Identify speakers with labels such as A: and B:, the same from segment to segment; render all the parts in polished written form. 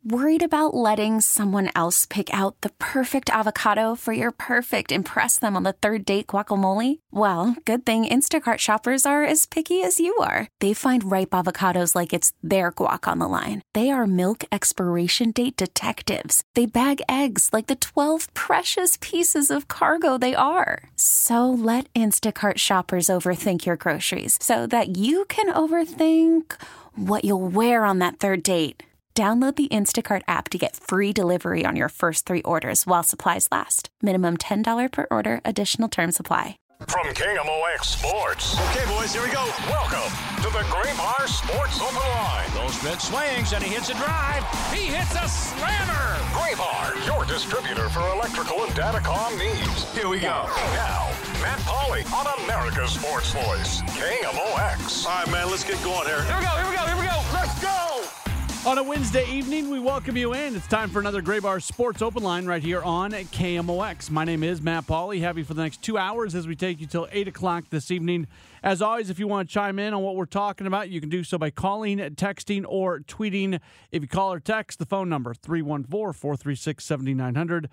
A: Worried about letting someone else pick out the perfect avocado for your perfect impress them on the third date guacamole? Well, good thing Instacart shoppers are as picky as you are. They find ripe avocados like it's their guac on the line. They are milk expiration date detectives. They bag eggs like the 12 precious pieces of cargo they are. So let Instacart shoppers overthink your groceries so that you can overthink what you'll wear on that third date. Download the Instacart app to get free delivery on your first 3 orders while supplies last. Minimum $10 per order. Additional terms apply.
B: From KMOX Sports.
C: Okay, boys, here we go.
B: Welcome to the Graybar Sports Open Line.
C: Goldschmidt swings, and he hits a drive. He hits a slammer.
B: Graybar, your distributor for electrical and datacom needs.
C: Here we go.
B: Now, Matt Pauley on America's Sports Voice, KMOX.
C: All right, man, let's get going here.
B: Here we go. Let's go.
D: On a Wednesday evening, we welcome you in. It's time for another Graybar Sports Open Line right here on KMOX. My name is Matt Pauley. Have you for the next 2 hours as we take you till 8 o'clock this evening. As always, if you want to chime in on what we're talking about, you can do so by calling, texting, or tweeting. If you call or text, the phone number, 314-436-7900,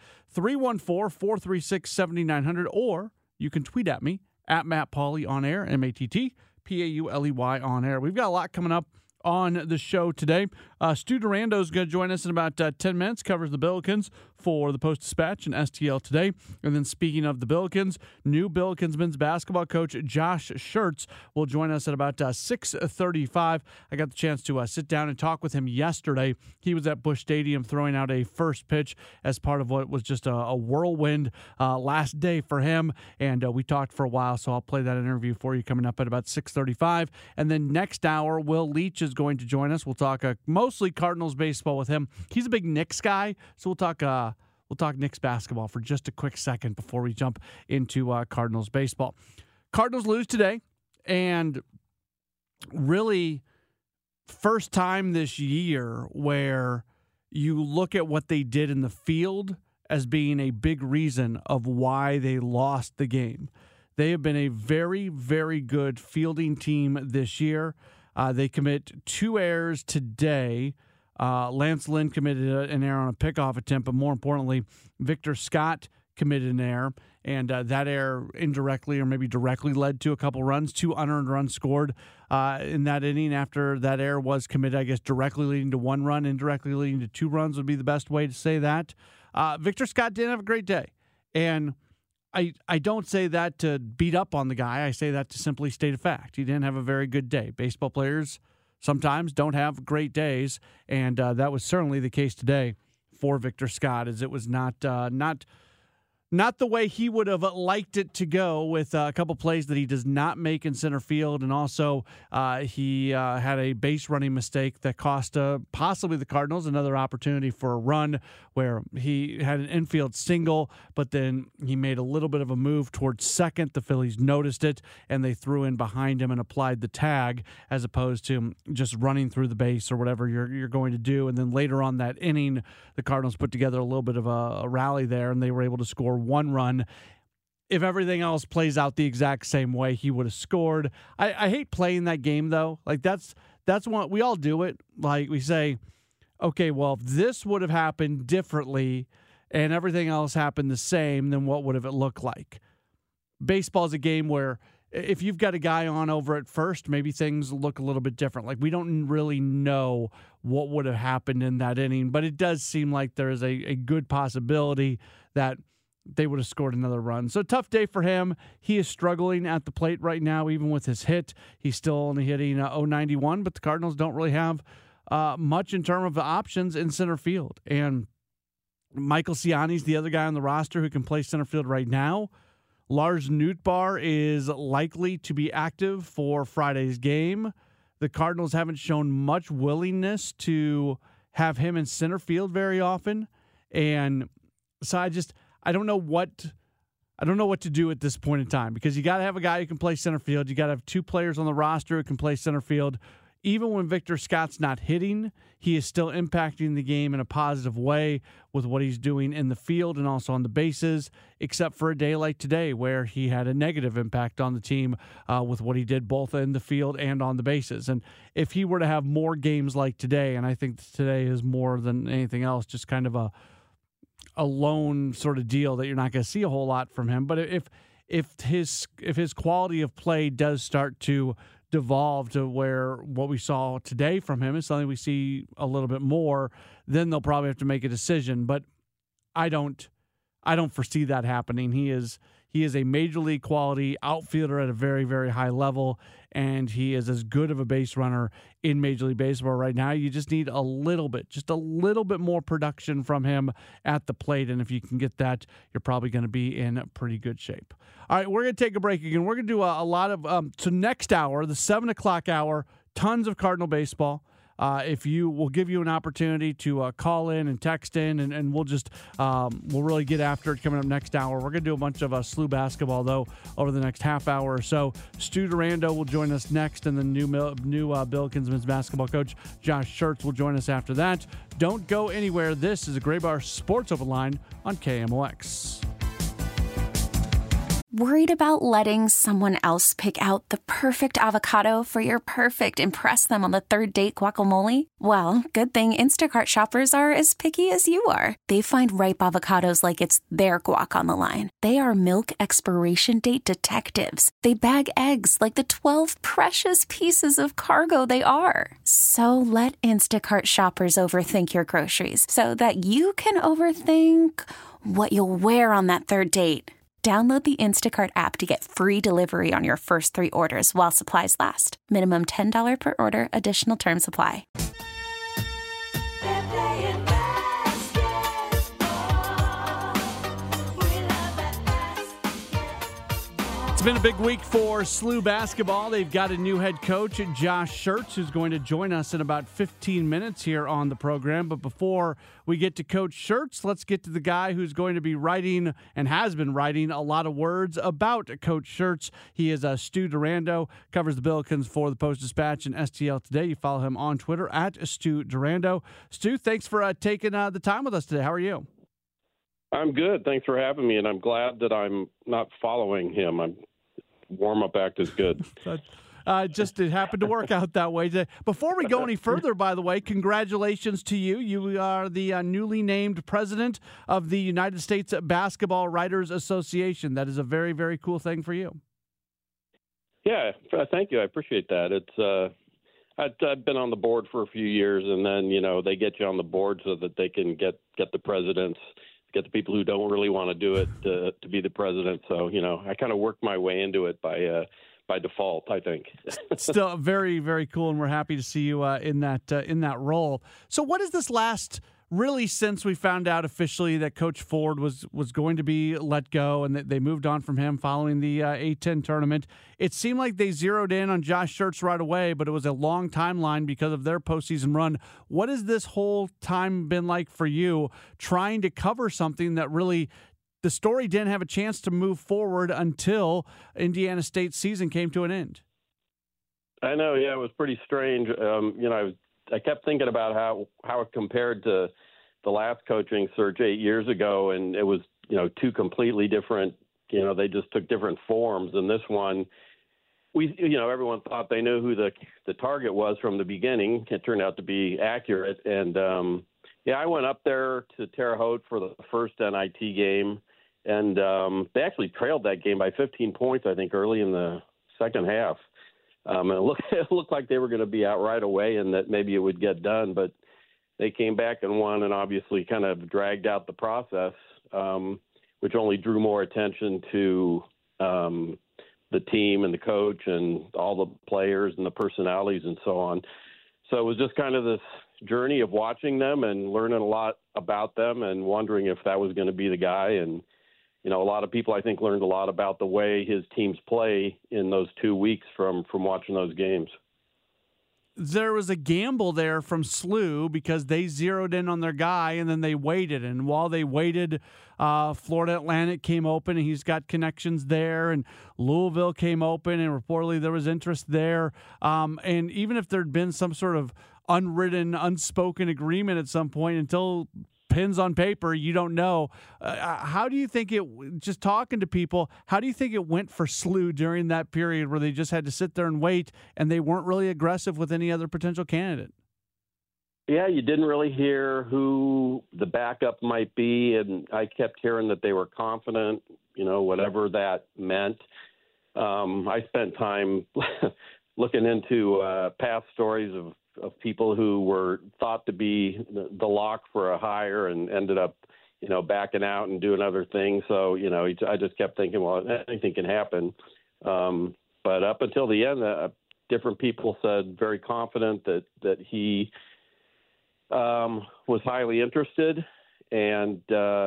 D: 314-436-7900, or you can tweet at me, at Matt Pauley on air, MattPauley on air. We've got a lot coming up on the show today. Stu Durando is going to join us in about 10 minutes, covers the Billikens for the Post-Dispatch and STL today. And then speaking of the Billikens, new Billikens men's basketball coach Josh Schertz will join us at about 6:35. I got the chance to sit down and talk with him yesterday. He was at Busch Stadium throwing out a first pitch as part of what was just a whirlwind last day for him. And we talked for a while, so I'll play that interview for you coming up at about 6:35. And then next hour, Will Leach is going to join us. We'll talk mostly Cardinals baseball with him. He's a big Knicks guy, so we'll talk Knicks basketball for just a quick second before we jump into Cardinals baseball. Cardinals lose today, and really first time this year where you look at what they did in the field as being a big reason of why they lost the game. They have been a very, very good fielding team this year. They commit 2 errors today. Lance Lynn committed an error on a pickoff attempt, but more importantly, Victor Scott committed an error, and that error indirectly or maybe directly led to a couple runs, 2 unearned runs scored in that inning after that error was committed, I guess directly leading to 1 run, indirectly leading to 2 runs would be the best way to say that. Victor Scott didn't have a great day, and I don't say that to beat up on the guy. I say that to simply state a fact. He didn't have a very good day. Baseball players sometimes don't have great days, and that was certainly the case today for Victor Scott, as it was not the way he would have liked it to go, with a couple plays that he does not make in center field. And also he had a base running mistake that cost possibly the Cardinals another opportunity for a run, where he had an infield single, but then he made a little bit of a move towards second. The Phillies noticed it, and they threw in behind him and applied the tag, as opposed to just running through the base or whatever you're going to do. And then later on that inning, the Cardinals put together a little bit of a rally there, and they were able to score 1 run. If everything else plays out the exact same way, he would have scored. I hate playing that game, though. Like, that's what we all do it. Like, we say, okay, well, if this would have happened differently and everything else happened the same, then what would have it looked like? Baseball is a game where if you've got a guy on over at first, maybe things look a little bit different. Like, we don't really know what would have happened in that inning, but it does seem like there is a good possibility that they would have scored another run. So tough day for him. He is struggling at the plate right now, even with his hit. He's still only hitting .091, but the Cardinals don't really have much in terms of the options in center field. And Michael Ciani's the other guy on the roster who can play center field right now. Lars Nootbaar is likely to be active for Friday's game. The Cardinals haven't shown much willingness to have him in center field very often. And so I don't know what to do at this point in time, because you got to have a guy who can play center field. You got to have 2 players on the roster who can play center field. even when Victor Scott's not hitting, he is still impacting the game in a positive way with what he's doing in the field and also on the bases, except for a day like today where he had a negative impact on the team with what he did both in the field and on the bases. And if he were to have more games like today, and I think today is more than anything else, just kind of a lone sort of deal that you're not going to see a whole lot from him. But if his quality of play does start to devolve to where what we saw today from him is something we see a little bit more, then they'll probably have to make a decision. But I don't foresee that happening. He is a major league quality outfielder at a very, very high level, and he is as good of a base runner in Major League Baseball right now. You just need a little bit more production from him at the plate, and if you can get that, you're probably going to be in pretty good shape. All right, we're going to take a break again. We're going to do a lot of so next hour, the 7 o'clock hour, tons of Cardinal baseball. We'll give you an opportunity to call in and text in, and we'll really get after it coming up next hour. We're going to do a bunch of SLU basketball, though, over the next half hour or so. Stu Durando will join us next, and the new Billikens men's basketball coach, Josh Schertz, will join us after that. Don't go anywhere. This is a Graybar Sports Open Line on KMOX.
A: Worried about letting someone else pick out the perfect avocado for your perfect impress them on the third date guacamole? Well, good thing Instacart shoppers are as picky as you are. They find ripe avocados like it's their guac on the line. They are milk expiration date detectives. They bag eggs like the 12 precious pieces of cargo they are. So let Instacart shoppers overthink your groceries so that you can overthink what you'll wear on that third date. Download the Instacart app to get free delivery on your first 3 orders while supplies last. Minimum $10 per order. Additional terms apply.
D: It's been a big week for SLU basketball. They've got a new head coach, Josh Schertz, who's going to join us in about 15 minutes here on the program. But before we get to Coach Schertz, let's get to the guy who's going to be writing and has been writing a lot of words about Coach Schertz. He is Stu Durando, covers the Billikens for the Post-Dispatch and STL Today. You follow him on Twitter at Stu Durando. Stu, thanks for taking the time with us today. How are you?
E: I'm good. Thanks for having me, and I'm glad that I'm not following him. Warm-up act is good.
D: It happened to work out that way. Before we go any further, by the way, congratulations to you. You are the newly named president of the United States Basketball Writers Association. That is a very, very cool thing for you.
E: Yeah, thank you. I appreciate that. It's I've been on the board for a few years, and then they get you on the board so that they can get the presidents, get the people who don't really want to do it to be the president. So, I kind of worked my way into it by default, I think.
D: Still very, very cool, and we're happy to see you in that role. So what is this last, really, since we found out officially that Coach Ford was going to be let go and that they moved on from him following the A-10 tournament, it seemed like they zeroed in on Josh Schertz right away, but it was a long timeline because of their postseason run. What has this whole time been like for you, trying to cover something that really the story didn't have a chance to move forward until Indiana State's season came to an end?
E: I know, yeah, it was pretty strange. I kept thinking about how it compared to the last coaching search 8 years ago, and it was, two completely different, they just took different forms. And this one, everyone thought they knew who the target was from the beginning. It turned out to be accurate. And, I went up there to Terre Haute for the first NIT game, and they actually trailed that game by 15 points, I think, early in the second half. And it looked like they were going to be out right away and that maybe it would get done, but they came back and won and obviously kind of dragged out the process, which only drew more attention to the team and the coach and all the players and the personalities and so on. So it was just kind of this journey of watching them and learning a lot about them and wondering if that was going to be the guy. And, a lot of people, I think, learned a lot about the way his teams play in those 2 weeks from watching those games.
D: there was a gamble there from SLU because they zeroed in on their guy and then they waited. And while they waited, Florida Atlantic came open and he's got connections there, and Louisville came open and reportedly there was interest there. And even if there'd been some sort of unwritten, unspoken agreement at some point, until pins on paper, you don't know. How do you think just talking to people, how do you think it went for SLU during that period where they just had to sit there and wait and they weren't really aggressive with any other potential candidate?
E: Yeah, you didn't really hear who the backup might be, and I kept hearing that they were confident, whatever that meant. I spent time looking into past stories of people who were thought to be the lock for a hire and ended up, backing out and doing other things. So, I just kept thinking, well, anything can happen. But up until the end, different people said very confident that he was highly interested. And,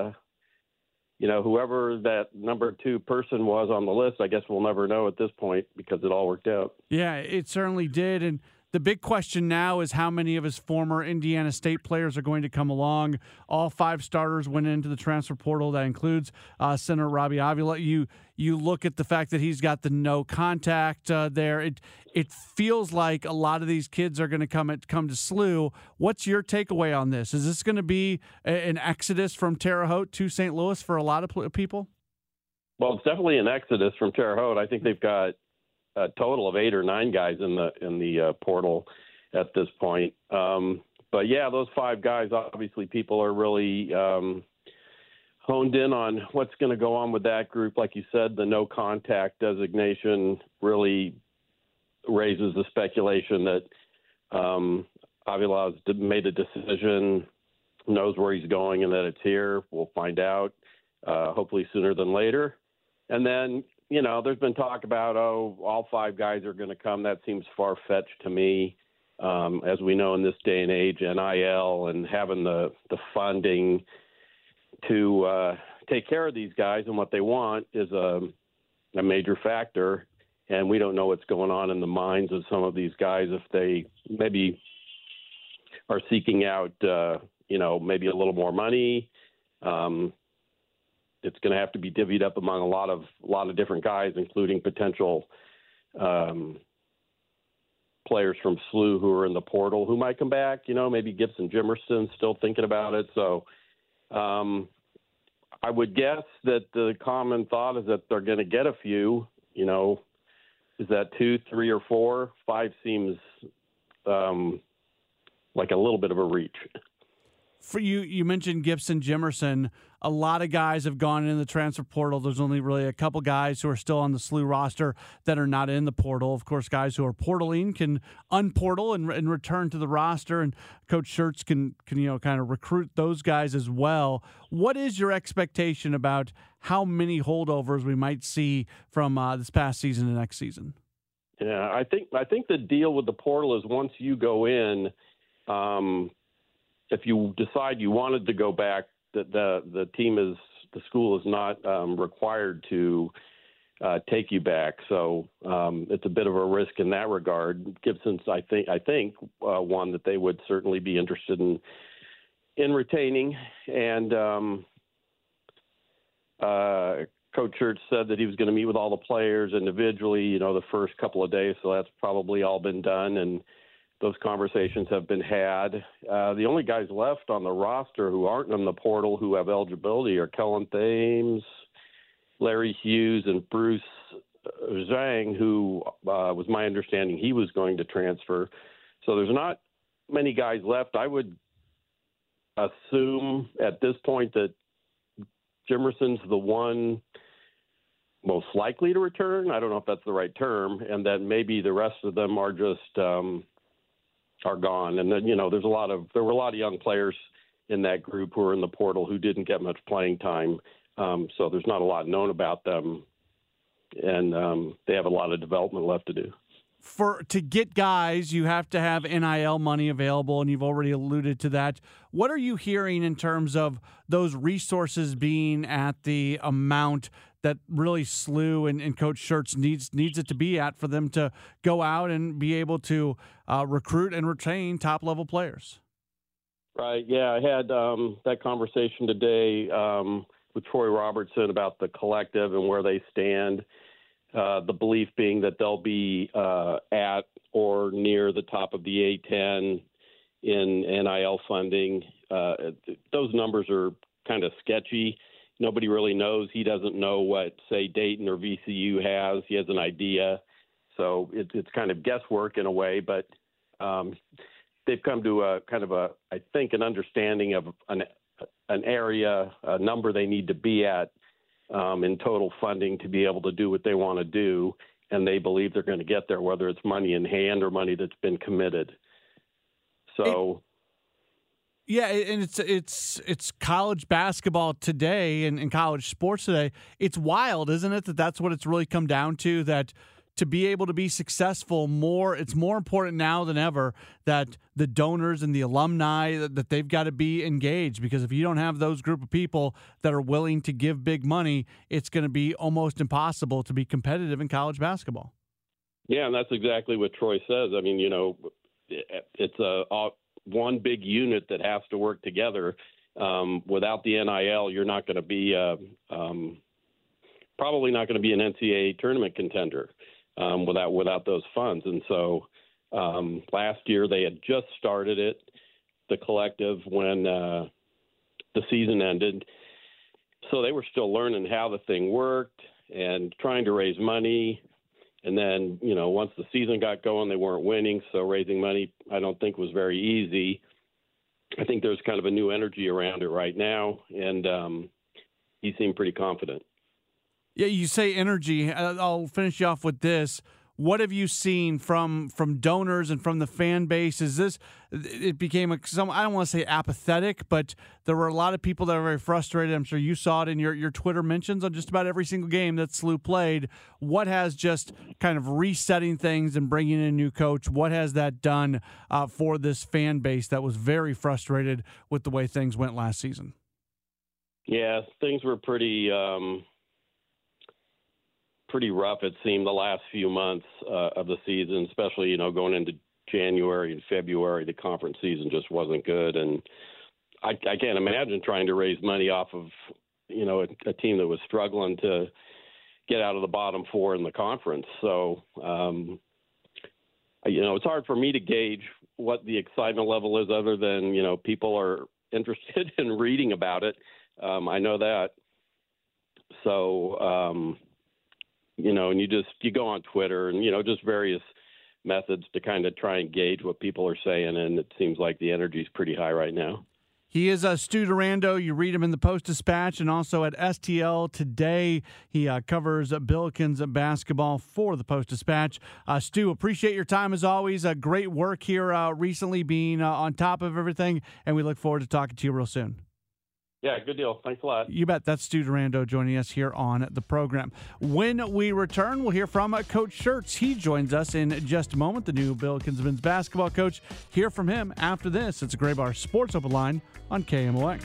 E: whoever that number 2 person was on the list, I guess we'll never know at this point because it all worked out. Yeah,
D: it certainly did. And the big question now is how many of his former Indiana State players are going to come along. All 5 starters went into the transfer portal. That includes center Robbie Avila. You look at the fact that he's got the no contact there. It feels like a lot of these kids are going to come to SLU. What's your takeaway on this? Is this going to be an exodus from Terre Haute to St. Louis for a lot of people?
E: Well, it's definitely an exodus from Terre Haute. I think they've got a total of 8 or 9 guys in the portal at this point. But yeah, those 5 guys, obviously people are really honed in on what's going to go on with that group. Like you said, the no contact designation really raises the speculation that Avila's made a decision, knows where he's going, and that it's here. We'll find out hopefully sooner than later. And then, there's been talk about, all 5 guys are going to come. That seems far-fetched to me. As we know in this day and age, NIL and having the funding to take care of these guys and what they want is a major factor. And we don't know what's going on in the minds of some of these guys if they maybe are seeking out, maybe a little more money. It's going to have to be divvied up among a lot of different guys, including potential players from SLU who are in the portal who might come back. Maybe Gibson Jimerson still thinking about it. So I would guess that the common thought is that they're going to get a few. Is that 2, 3, or 4? 5 seems like a little bit of a reach.
D: For you mentioned Gibson Jimerson. A lot of guys have gone in the transfer portal. There's only really a couple guys who are still on the SLU roster that are not in the portal. Of course, guys who are portaling can unportal and return to the roster, and Coach Schertz can kind of recruit those guys as well. What is your expectation about how many holdovers we might see from this past season and next season?
E: Yeah, I think the deal with the portal is once you go in, if you decide you wanted to go back, the school is not required to take you back. So it's a bit of a risk in that regard. Gibson's, I think one that they would certainly be interested in retaining. And Coach Schertz said that he was going to meet with all the players individually, the first couple of days. So that's probably all been done. And those conversations have been had. The only guys left on the roster who aren't in the portal who have eligibility are Kellen Thames, Larry Hughes, and Bruce Zhang, who was my understanding he was going to transfer. So there's not many guys left. I would assume at this point that Jimerson's the one most likely to return. I don't know if that's the right term, and that maybe the rest of them are just are gone. And then, there were a lot of young players in that group who were in the portal who didn't get much playing time. So there's not a lot known about them, and they have a lot of development left to do.
D: To get guys, you have to have NIL money available, and you've already alluded to that. What are you hearing in terms of those resources being at the amount that really SLU and Coach Schertz needs it to be at for them to go out and be able to recruit and retain top-level players.
E: Right, yeah, I had that conversation today with Troy Robertson about the collective and where they stand, the belief being that they'll be at or near the top of the A-10 in NIL funding. Those numbers are kind of sketchy. Nobody really knows. He doesn't know what, say, Dayton or VCU has. He has an idea. So it's kind of guesswork in a way, but they've come to I think, an understanding of an area, a number they need to be at in total funding to be able to do what they want to do, and they believe they're going to get there, whether it's money in hand or money that's been committed. So,
D: yeah, and it's college basketball today and college sports today. It's wild, isn't it, that that's what it's really come down to, that to be able to be successful, it's more important now than ever that the donors and the alumni, that they've got to be engaged, because if you don't have those group of people that are willing to give big money, it's going to be almost impossible to be competitive in college basketball.
E: Yeah, and that's exactly what Troy says. I mean, it's one big unit that has to work together. Without the NIL, you're not going to be probably not going to be an NCAA tournament contender without those funds. And so last year they had just started it, the collective, when the season ended. So they were still learning how the thing worked and trying to raise money. And then, once the season got going, they weren't winning. So raising money, I don't think, was very easy. I think there's kind of a new energy around it right now. And he seemed pretty confident.
D: Yeah, you say energy. I'll finish you off with this. What have you seen from donors and from the fan base? It became I don't want to say apathetic, but there were a lot of people that were very frustrated. I'm sure you saw it in your Twitter mentions on just about every single game that SLU played. What has just kind of resetting things and bringing in a new coach, what has that done for this fan base that was very frustrated with the way things went last season?
E: Yeah, things were pretty rough, it seemed, the last few months of the season, especially, going into January and February. The conference season just wasn't good. And I can't imagine trying to raise money off of, a team that was struggling to get out of the bottom four in the conference. So, it's hard for me to gauge what the excitement level is other than, people are interested in reading about it. I know that. So, and you go on Twitter and, just various methods to kind of try and gauge what people are saying. And it seems like the energy is pretty high right now.
D: He is Stu Durando. You read him in the Post-Dispatch and also at STL Today. He covers Billikens basketball for the Post-Dispatch. Stu, appreciate your time as always. Great work here recently, being on top of everything. And we look forward to talking to you real soon.
E: Yeah, good deal. Thanks a lot.
D: You bet. That's Stu Durando joining us here on the program. When we return, we'll hear from Coach Schertz. He joins us in just a moment, the new Billikens men's basketball coach. Hear from him after this. It's a Graybar Sports Open Line on KMOX.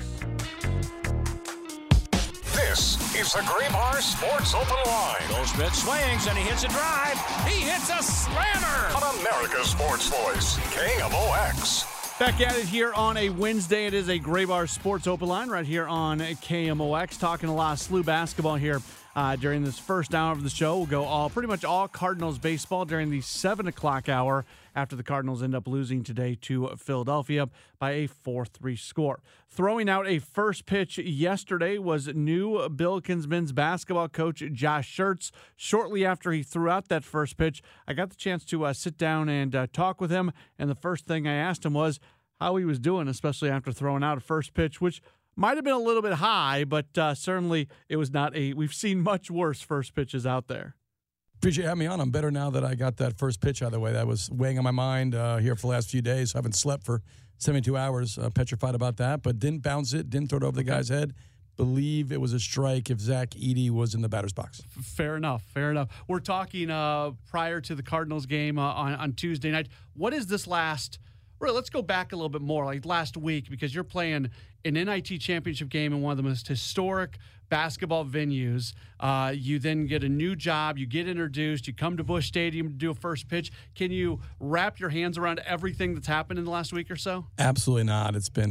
B: This is the Graybar Sports Open Line.
C: Goldschmidt swings and he hits a drive. He hits a slammer.
B: On America's Sports Voice, KMOX.
D: Back at it here on a Wednesday. It is a Graybar Sports Open Line right here on KMOX. Talking a lot of SLU basketball here during this first hour of the show. We'll go pretty much all Cardinals baseball during the 7 o'clock hour after the Cardinals end up losing today to Philadelphia by a 4-3 score. Throwing out a first pitch yesterday was new Billikens men's basketball coach Josh Schertz. Shortly after he threw out that first pitch, I got the chance to sit down and talk with him, and the first thing I asked him was how he was doing, especially after throwing out a first pitch, which might have been a little bit high, but certainly it was not we've seen much worse first pitches out there.
F: Appreciate you having me on. I'm better now that I got that first pitch out of the way. That was weighing on my mind here for the last few days. I haven't slept for 72 hours, petrified about that, but didn't bounce it, didn't throw it over the guy's head. Believe it was a strike if Zach Edey was in the batter's box.
D: Fair enough. We're talking prior to the Cardinals game on Tuesday night. What is this last Really, let's go back a little bit more, like last week, because you're playing an NIT championship game in one of the most historic basketball venues. You then get a new job. You get introduced. You come to Busch Stadium to do a first pitch. Can you wrap your hands around everything that's happened in the last week or so?
F: Absolutely not. It's been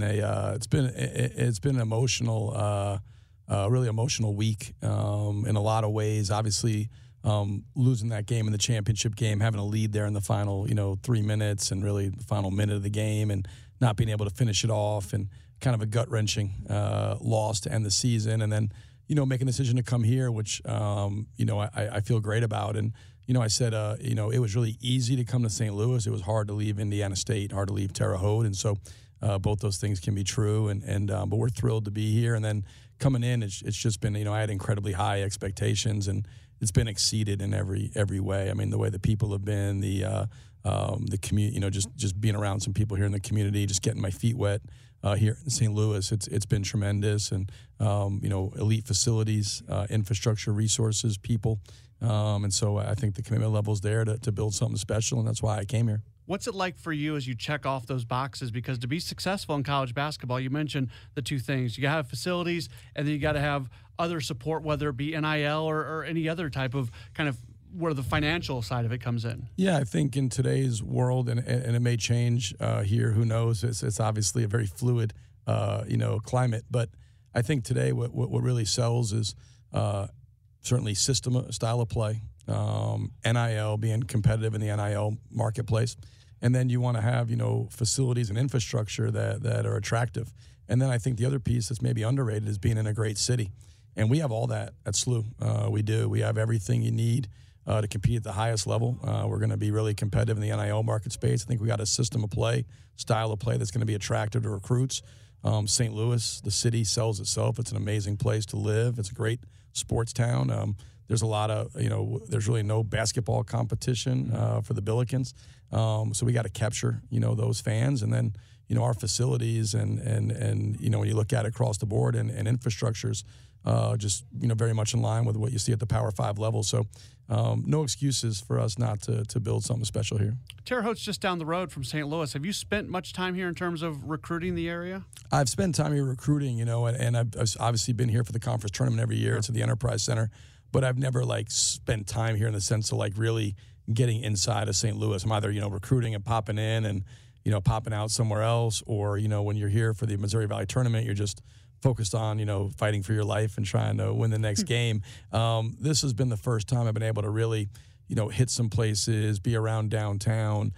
F: an emotional, really emotional week in a lot of ways. Obviously, losing that game in the championship game, having a lead there in the final, 3 minutes and really the final minute of the game, and not being able to finish it off, and kind of a gut-wrenching loss to end the season. And then, make a decision to come here, which, I feel great about. And, I said, it was really easy to come to St. Louis. It was hard to leave Indiana State, hard to leave Terre Haute. And so both those things can be true. But we're thrilled to be here. And then coming in, it's just been, I had incredibly high expectations, and it's been exceeded in every way. I mean, the way the people have been, the community, just being around some people here in the community, just getting my feet wet here in St. Louis, it's been tremendous. And elite facilities, infrastructure, resources, people, and so I think the commitment level's there to build something special, and that's why I came here.
D: What's it like for you as you check off those boxes? Because to be successful in college basketball, you mentioned the two things. You got to have facilities, and then you got to have other support, whether it be NIL or any other type of kind of where the financial side of it comes in. Yeah,
F: I think in today's world, and it may change here, who knows? It's obviously a very fluid, climate. But I think today what really sells is certainly system, style of play, NIL, being competitive in the NIL marketplace. And then you want to have, facilities and infrastructure that are attractive. And then I think the other piece that's maybe underrated is being in a great city. And we have all that at SLU. We do. We have everything you need to compete at the highest level. We're going to be really competitive in the NIL market space. I think we got a system of play, style of play that's going to be attractive to recruits. St. Louis, the city sells itself. It's an amazing place to live. It's a great sports town. There's a lot of, there's really no basketball competition for the Billikens. So we got to capture, those fans. And then, our facilities and when you look at it across the board and infrastructures, just, very much in line with what you see at the Power 5 level. So no excuses for us not to build something special here.
D: Terre Haute's just down the road from St. Louis. Have you spent much time here in terms of recruiting the area? I've
F: spent time here recruiting, and I've obviously been here for the conference tournament every year. It's at the Enterprise Center. But I've never, spent time here in the sense of, really getting inside of St. Louis. I'm either, recruiting and popping in and, popping out somewhere else, or, when you're here for the Missouri Valley Tournament, you're just focused on, fighting for your life and trying to win the next game. This has been the first time I've been able to really, hit some places, be around downtown,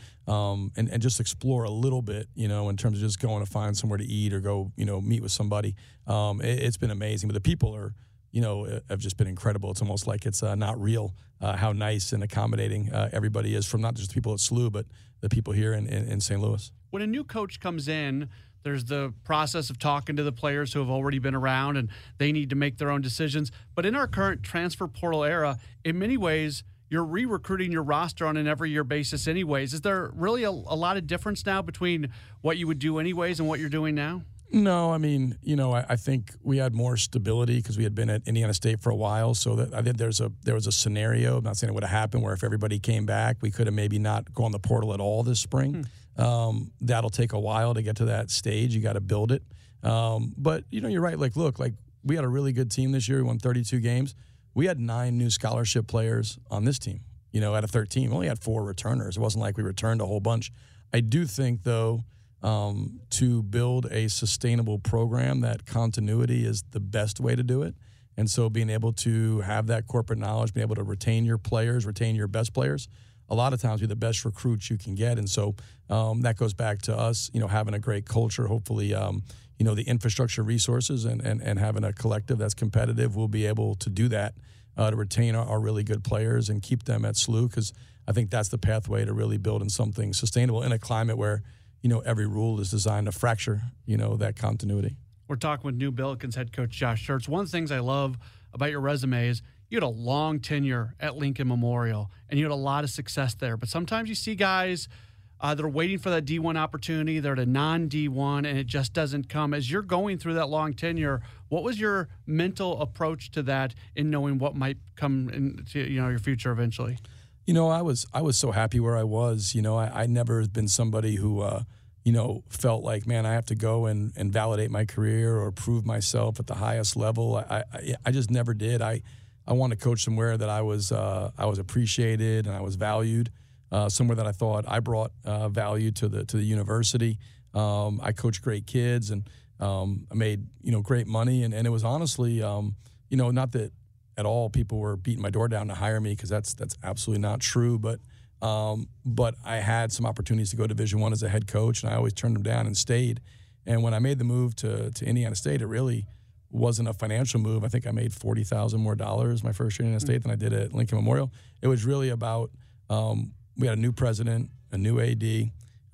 F: and just explore a little bit, in terms of just going to find somewhere to eat or go, meet with somebody. It's been amazing. But the people are, have just been incredible. It's almost like it's not real how nice and accommodating everybody is, from not just the people at SLU, but the people here in St. Louis.
D: When a new coach comes in, there's the process of talking to the players who have already been around, and they need to make their own decisions. But in our current transfer portal era, in many ways, you're re-recruiting your roster on an every-year basis anyways. Is there really a lot of difference now between what you would do anyways and what you're doing now?
F: No, I mean, I think we had more stability because we had been at Indiana State for a while. So that I think there was a scenario, I'm not saying it would have happened, where if everybody came back, we could have maybe not gone the portal at all this spring. That'll take a while to get to that stage. You got to build it. But, you're right. Look, we had a really good team this year. We won 32 games. We had 9 new scholarship players on this team, out of 13. We only had 4 returners. It wasn't like we returned a whole bunch. I do think, though, to build a sustainable program, that continuity is the best way to do it. And so being able to have that corporate knowledge, being able to retain your players, retain your best players, a lot of times be the best recruits you can get. And so that goes back to us, having a great culture, hopefully, the infrastructure resources and having a collective that's competitive. We'll be able to do that to retain our really good players and keep them at SLU, because I think that's the pathway to really building something sustainable in a climate where every rule is designed to fracture, that continuity.
D: We're talking with new Billikens head coach Josh Schertz. One of the things I love about your resume is you had a long tenure at Lincoln Memorial, and you had a lot of success there. But sometimes you see guys that are waiting for that D1 opportunity. They're at a non-D1, and it just doesn't come. As you're going through that long tenure, what was your mental approach to that in knowing what might come into your future eventually?
F: I was so happy where I was. I never been somebody who felt like, man, I have to go and validate my career or prove myself at the highest level. I just never did. I want to coach somewhere that I was appreciated and I was valued, somewhere that I thought I brought value to the university. I coached great kids and I made great money, and it was honestly not that at all people were beating my door down to hire me, because that's absolutely not true, but I had some opportunities to go Division I as a head coach, and I always turned them down and stayed. And when I made the move to Indiana State, it really wasn't a financial move. I think I made $40,000 more my first year in Indiana State than I did at Lincoln Memorial. It was really about we had a new president, a new AD,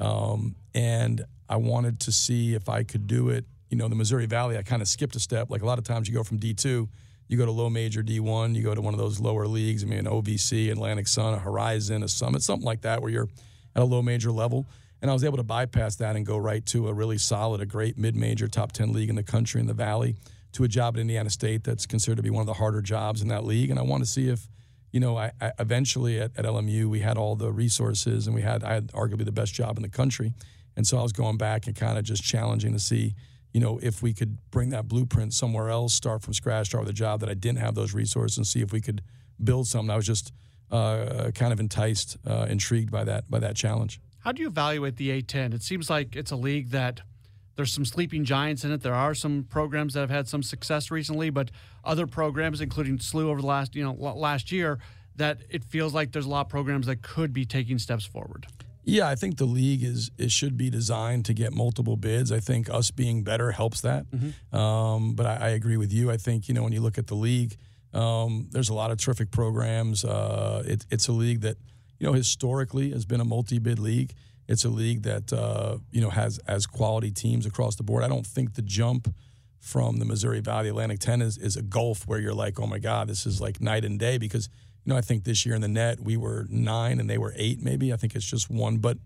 F: and I wanted to see if I could do it. The Missouri Valley, I kind of skipped a step. Like a lot of times you go from D2, you go to low major D1, you go to one of those lower leagues, an OVC, Atlantic Sun, a Horizon, a Summit, something like that, where you're at a low major level. And I was able to bypass that and go right to a really solid, a great mid-major, top 10 league in the country in the Valley, to a job at Indiana State that's considered to be one of the harder jobs in that league. And I want to see if, I eventually at LMU, we had all the resources, and I had arguably the best job in the country. And so I was going back and kind of just challenging to see, if we could bring that blueprint somewhere else, start from scratch, start with a job that I didn't have those resources, and see if we could build something. I was just kind of enticed, intrigued by that challenge.
D: How do you evaluate the A-10? It seems like it's a league that there's some sleeping giants in it. There are some programs that have had some success recently, but other programs, including SLU over the last year, that it feels like there's a lot of programs that could be taking steps forward.
F: Yeah, I think the league should be designed to get multiple bids. I think us being better helps that. Mm-hmm. But I agree with you. I think, when you look at the league, there's a lot of terrific programs. It's a league that, historically has been a multi-bid league. It's a league that, has quality teams across the board. I don't think the jump from the Missouri Valley Atlantic 10 is a gulf where you're like, oh, my God, this is like night and day, because I think this year in the net we were 9 and they were 8 maybe. I think it's just 1. But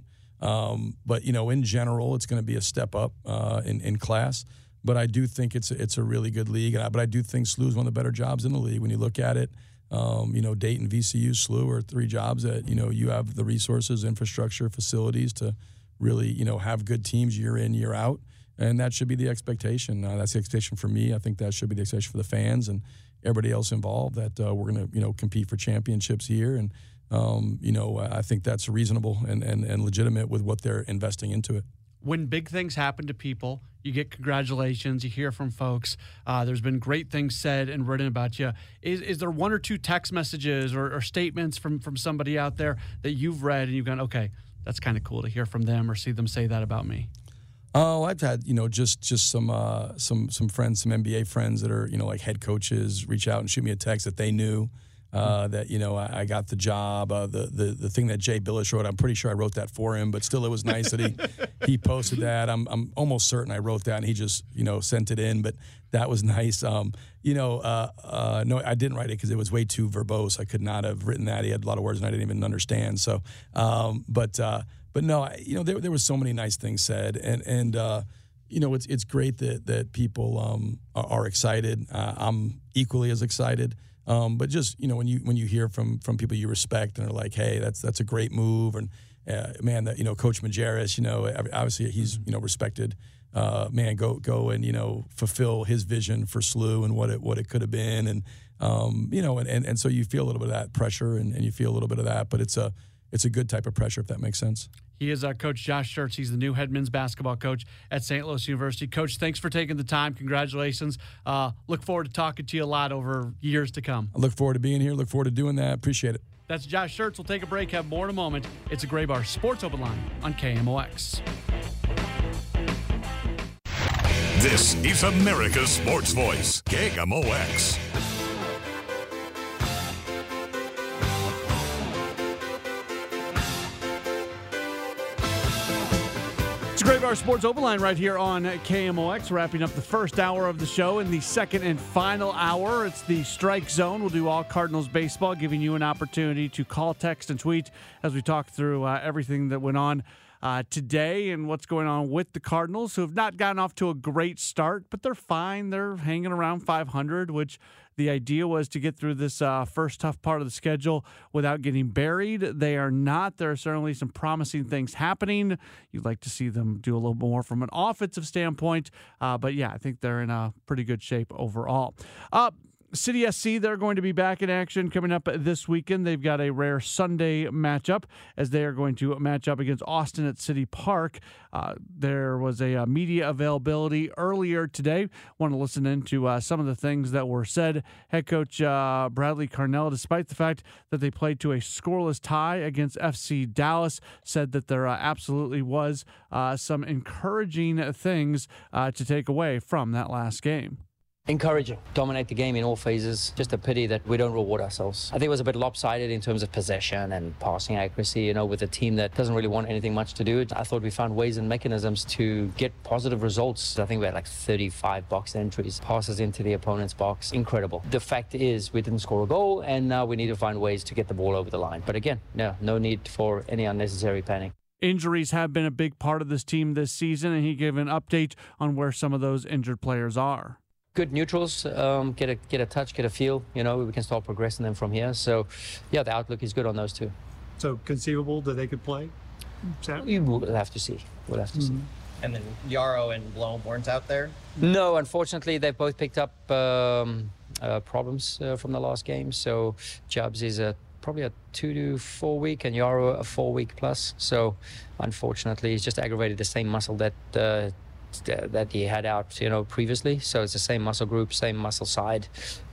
F: in general, it's going to be a step up in class. But I do think it's a really good league. But I do think SLU is one of the better jobs in the league. When you look at it, Dayton, VCU, SLU are 3 jobs that, you have the resources, infrastructure, facilities to really, have good teams year in, year out. And that should be the expectation. That's the expectation for me. I think that should be the expectation for the fans and everybody else involved, that we're going to, compete for championships here. And, I think that's reasonable and legitimate with what they're investing into it.
D: When big things happen to people, you get congratulations, you hear from folks. There's been great things said and written about you. Is there 1 or 2 text messages or statements from somebody out there that you've read and you've gone, okay, that's kind of cool to hear from them or see them say that about me?
F: Oh, I've had, just some friends, some NBA friends that are, like head coaches reach out and shoot me a text that they knew that, I got the job. The thing that Jay Billish wrote, I'm pretty sure I wrote that for him, but still it was nice that he posted that. I'm almost certain I wrote that and he just, sent it in, but that was nice. No, I didn't write it because it was way too verbose. I could not have written that. He had a lot of words and I didn't even understand. So, but no, there were so many nice things said, and it's great that people are excited. I'm equally as excited. But just when you hear from people you respect and are like, hey, that's a great move, and man, that Coach Majerus, obviously he's respected. Man, go and fulfill his vision for SLU and what it could have been, and and so you feel a little bit of that pressure and you feel a little bit of that, but it's a good type of pressure, if that makes sense.
D: He is Coach Josh Schertz. He's the new head men's basketball coach at St. Louis University. Coach, thanks for taking the time. Congratulations. Look forward to talking to you a lot over years to come.
F: I look forward to being here. Look forward to doing that. Appreciate it.
D: That's Josh Schertz. We'll take a break. Have more in a moment. It's a Gray Bar Sports Open Line on KMOX.
B: This is America's Sports Voice, KMOX.
D: It's a Gray Bar Sports Open Line right here on KMOX, wrapping up the first hour of the show. In the second and final hour, it's the Strike Zone. We'll do all Cardinals baseball, giving you an opportunity to call, text, and tweet as we talk through everything that went on today and what's going on with the Cardinals, who have not gotten off to a great start, but they're fine. They're hanging around 500, which the idea was to get through this first tough part of the schedule without getting buried. They are not. There are certainly some promising things happening. You'd like to see them do a little more from an offensive standpoint. But, yeah, I think they're in a pretty good shape overall. City SC, they're going to be back in action coming up this weekend. They've got a rare Sunday matchup as they are going to match up against Austin at City Park. There was a media availability earlier today. Want to listen into some of the things that were said. Head coach Bradley Carnell, despite the fact that they played to a scoreless tie against FC Dallas, said that there absolutely was some encouraging things to take away from that last game.
G: Encouraging. Dominate the game in all phases. Just a pity that we don't reward ourselves. I think it was a bit lopsided in terms of possession and passing accuracy, with a team that doesn't really want anything much to do. I thought we found ways and mechanisms to get positive results. I think we had like 35 box entries, passes into the opponent's box. Incredible. The fact is we didn't score a goal, and now we need to find ways to get the ball over the line. But again, no need for any unnecessary panic.
D: Injuries have been a big part of this team this season, and he gave an update on where some of those injured players are.
G: Good neutrals, get a touch, get a feel, we can start progressing them from here. So, yeah, the outlook is good on those two.
H: So conceivable that they could play?
G: We'll have to see. See.
I: And then Yaro and Blom weren't out there?
G: No, unfortunately, they both picked up problems from the last game. So Chubbs is probably a 2 to 4 week, and Yaro a 4 week plus. So, unfortunately, he's just aggravated the same muscle that he had out, previously. So it's the same muscle group, same muscle side.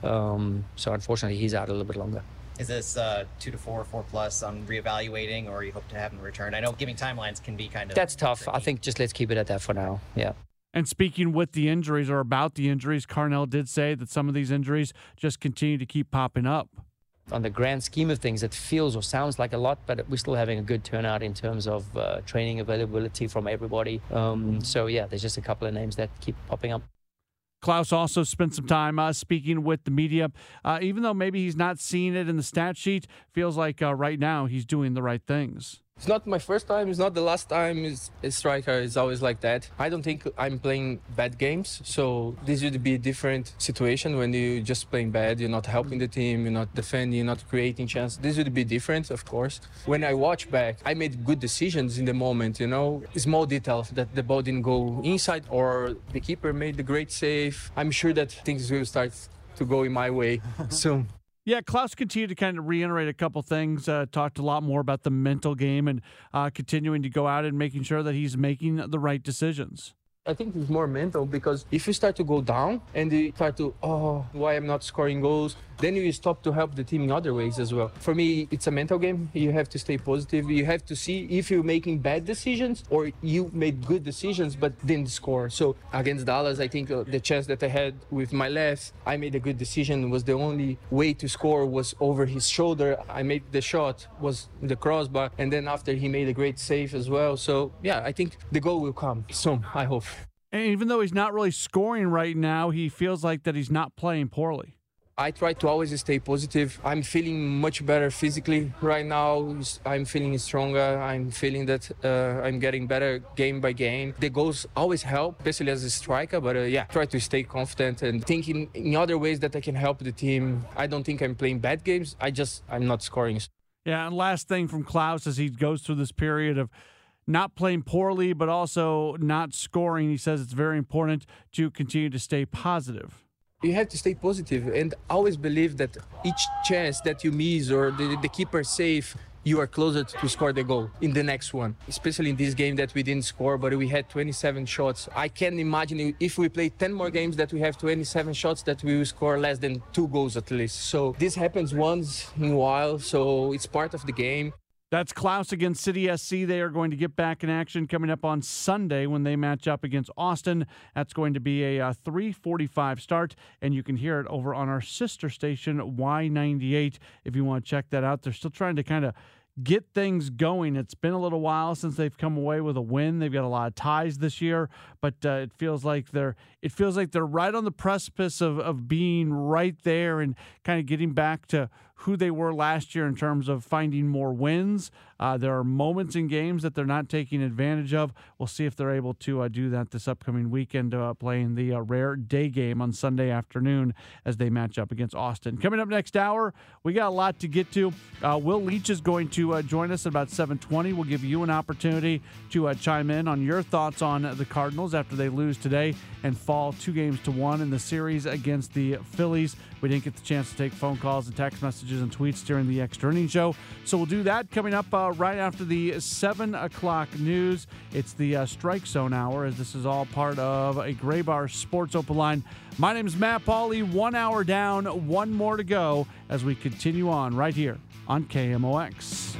G: So unfortunately, he's out a little bit longer.
I: Is this 2 to 4, 4 plus on reevaluating, or you hope to have him return? I know giving timelines can be kind of...
G: That's tough.
I: tricky.
G: I think just let's keep it at that for now. Yeah.
D: And speaking with the injuries or about the injuries, Carnell did say that some of these injuries just continue to keep popping up.
G: On the grand scheme of things, it feels or sounds like a lot, but we're still having a good turnout in terms of training availability from everybody. So, yeah, there's just a couple of names that keep popping up.
D: Klaus also spent some time speaking with the media. Even though maybe he's not seeing it in the stat sheet, feels like right now he's doing the right things.
J: It's not my first time. It's not the last time. A striker is always like that. I don't think I'm playing bad games. So this would be a different situation when you're just playing bad. You're not helping the team. You're not defending. You're not creating chances. This would be different, of course. When I watch back, I made good decisions in the moment. Small details that the ball didn't go inside or the keeper made the great save. I'm sure that things will start to go in my way soon.
D: Yeah, Klaus continued to kind of reiterate a couple things, talked a lot more about the mental game and continuing to go out and making sure that he's making the right decisions.
J: I think it's more mental, because if you start to go down and you start to, why I'm not scoring goals, then you stop to help the team in other ways as well. For me, it's a mental game. You have to stay positive. You have to see if you're making bad decisions or you made good decisions but didn't score. So against Dallas, I think the chance that I had with my left, I made a good decision. Was the only way to score was over his shoulder. I made the shot, was the crossbar, and then after he made a great save as well. So yeah, I think the goal will come soon, I hope.
D: And even though he's not really scoring right now, he feels like that he's not playing poorly.
J: I try to always stay positive. I'm feeling much better physically right now. I'm feeling stronger. I'm feeling that I'm getting better game by game. The goals always help, especially as a striker. But try to stay confident and thinking in other ways that I can help the team. I don't think I'm playing bad games. I'm not scoring.
D: Yeah, and last thing from Klaus as he goes through this period of not playing poorly, but also not scoring, he says it's very important to continue to stay positive.
J: You have to stay positive and always believe that each chance that you miss or the keeper save, you are closer to score the goal in the next one. Especially in this game that we didn't score, but we had 27 shots. I can imagine if we play 10 more games that we have 27 shots, that we will score less than 2 goals at least. So this happens once in a while, so it's part of the game.
D: That's Klaus against City SC. They are going to get back in action coming up on Sunday when they match up against Austin. That's going to be a 3:45 start, and you can hear it over on our sister station, Y98, if you want to check that out. They're still trying to kind of get things going. It's been a little while since they've come away with a win. They've got a lot of ties this year, but it feels like they're right on the precipice of being right there and kind of getting back to who they were last year in terms of finding more wins. There are moments in games that they're not taking advantage of. We'll see if they're able to do that this upcoming weekend, playing the rare day game on Sunday afternoon as they match up against Austin. Coming up next hour, we got a lot to get to. Will Leitch is going to join us at about 7:20. We'll give you an opportunity to chime in on your thoughts on the Cardinals after they lose today and fall 2-1 in the series against the Phillies. We didn't get the chance to take phone calls and text messages and tweets during the Extra Innings Show, so we'll do that coming up right after the 7 o'clock news. It's the Strike Zone Hour, as this is all part of a Gray Bar Sports Open Line. My name is Matt Pauley. 1 hour down, one more to go as we continue on right here on KMOX.